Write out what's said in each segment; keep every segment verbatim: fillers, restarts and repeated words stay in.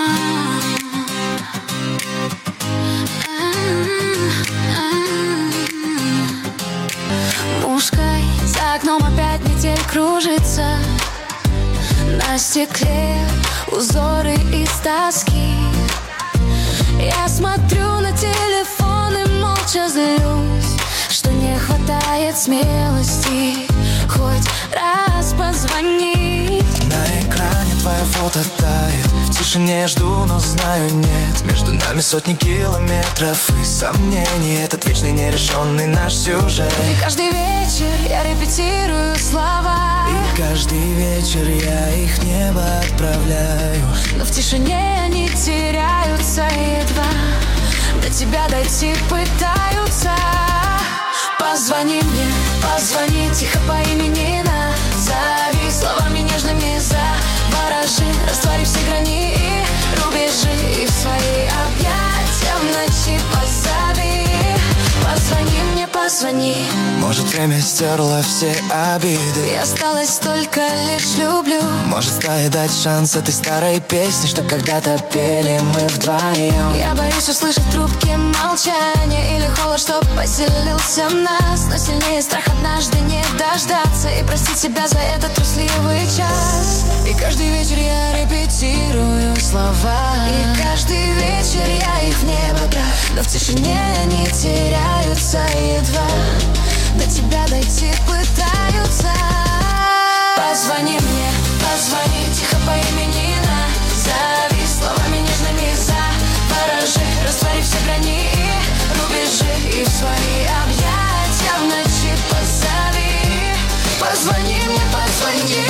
Мушкой за окном опять метель кружится, на стекле узоры из тоски. Я смотрю на телефон и молча злюсь, что не хватает смелости хоть раз позвонить. На экране твое фото тает, в тишине жду, но знаю нет. Между нами сотни километров и сомнений, этот вечный нерешенный наш сюжет. И каждый вечер я репетирую слова, и каждый вечер я их в небо отправляю, но в тишине они теряются, едва до тебя дойти пытаются. Позвони мне, позвони тихо по имени, назови словами нежными, заворожи, раствори все грани и рубежи, и в свои объятия в ночи позови. Позвони мне, позвони. Может, время стерло все обиды, И осталось только лишь люблю. может, стоит дать шанс этой старой песне, что когда-то пели мы вдвоем. Я боюсь услышать в трубке молчание или холод, что поселился в нас, но сильнее страх однажды не дождаться и простить себя за этот трусливый час. И каждый вечер я репетирую слова, И каждый вечер я их в небо брал, но в тишине они теряются, едва до тебя дойти пытаются. Позвони мне, позвони тихо по имени, назови словами нежными, заворожи, раствори все грани и рубежи, и в свои объятия в ночи позови. Позвони мне, позвони.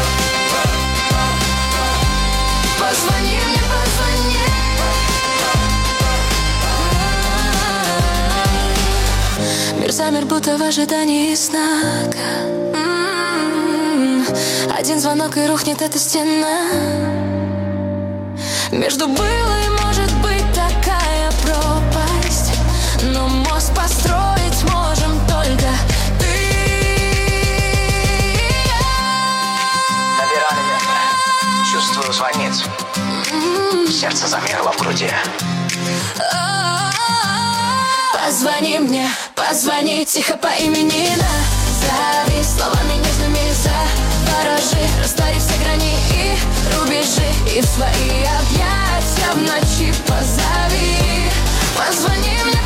Позвони мне, позвони. Мир замер, будто в ожидании знака. М-м-м. Один звонок и рухнет эта стена. Между было и может быть такая пропасть, но мост построить можем только ты и я. Набирали место. Чувствую, звонит. Сердце замерло в груди. Позвони мне, позвони тихо по имени, назови словами нежными, заворожи, раствори все грани и рубежи, и в свои объятия в ночи позови. Позвони мне.